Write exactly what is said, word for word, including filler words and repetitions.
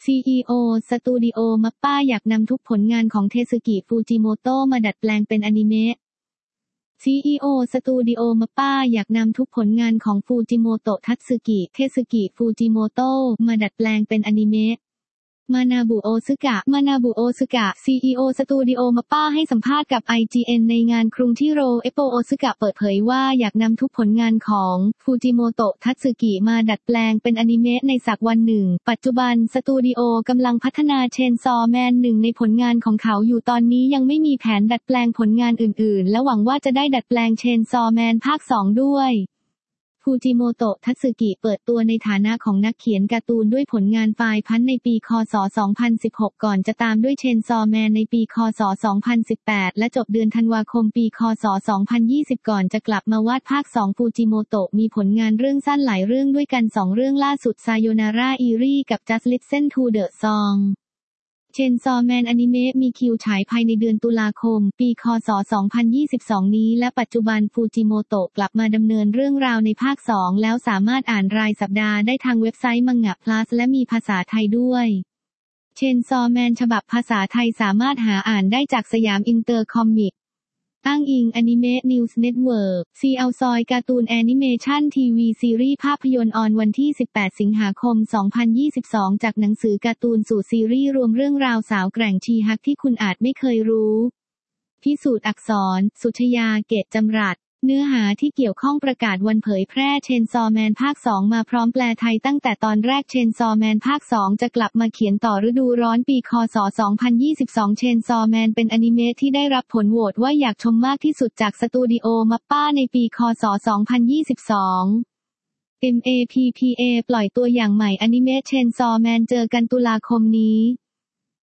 ซี อี โอ สตูดิโอ มัปป้าอยากนำทุกผลงานของเทสึกิ ฟูจิโมโตะมาดัดแปลงเป็นอนิเมะ ซี อี โอ สตูดิโอ มัปป้าอยากนำทุกผลงานของฟูจิโมโตะ ทัตสึกิ เทสึกิ ฟูจิโมโตะมาดัดแปลงเป็นอนิเมะ มานาบุโอซึกะ มานาบุโอซึกะ ซี อี โอ สตูดิโอ มัปป้าให้สัมภาษณ์กับ ไอ จี เอ็น ในงานครุงที่โรเอโปโอซึกะเปิดเผยว่าอยากนำทุกผลงานของฟูจิโมโตะ ทัตสึกิมาดัดแปลงเป็นอนิเมะในสักวันหนึ่งปัจจุบันสตูดิโอกำลังพัฒนาเชนซอแมนหนึ่งในผลงานของเขาอยู่ตอนนี้ยังไม่มีแผนดัดแปลงผลงานอื่นๆและหวังว่าจะได้ดัดแปลงเชนซอแมนภาคสองด้วยฟูจิโมโตะ ทัตสึกิเปิดตัวในฐานะของนักเขียนการ์ตูนด้วยผลงานไฟล์พันในปีคศสองพันสิบหกก่อนจะตามด้วยเชนซอแมนในปีคศสองพันสิบแปดและจบเดือนธันวาคมปีคศสองพันยี่สิบก่อนจะกลับมาวาดภาคสองฟูจิโมโตะมีผลงานเรื่องสั้นหลายเรื่องด้วยกันสองเรื่องล่าสุด Sayonara Eerie กับ Just Listen to the Songเชนซอแมนอนิเมะมีคิวฉายภายในเดือนตุลาคมปีคศสองพันยี่สิบสองนี้และปัจจุบันฟูจิโมโตะกลับมาดำเนินเรื่องราวในภาคสองแล้วสามารถอ่านรายสัปดาห์ได้ทางเว็บไซต์มังงะ plus และมีภาษาไทยด้วยเชนซอแมนฉบับภาษาไทยสามารถหาอ่านได้จากสยามอินเตอร์คอมิกอ้างอิงอนิเมะนิวส์เน็ตเวิร์ก ซี แอล ซอยการ์ตูนแอนิเมชันทีวีซีรีส์ภาพยนตร์ออนวันที่สิบแปดสิงหาคมสองพันยี่สิบสองจากหนังสือการ์ตูนสู่ซีรีส์รวมเรื่องราวสาวแกร่งชีฮักที่คุณอาจไม่เคยรู้พิสูจน์อักษรสุชยาเกตจำรัดเนื้อหาที่เกี่ยวข้องประกาศวันเผยแพร่เชนซอแมนภาคสองมาพร้อมแปลไทยตั้งแต่ตอนแรกเชนซอแมนภาคสองจะกลับมาเขียนต่อฤดูร้อนปีคศสองพันยี่สิบสองเชนซอแมนเป็นอนิเมะที่ได้รับผลโหวตว่าอยากชมมากที่สุดจากสตูดิโอมัปป้าในปีคศสองพันยี่สิบสอง เอ็ม เอ พี พี เอ ปล่อยตัวอย่างใหม่อนิเมะเชนซอแมนเจอกันตุลาคมนี้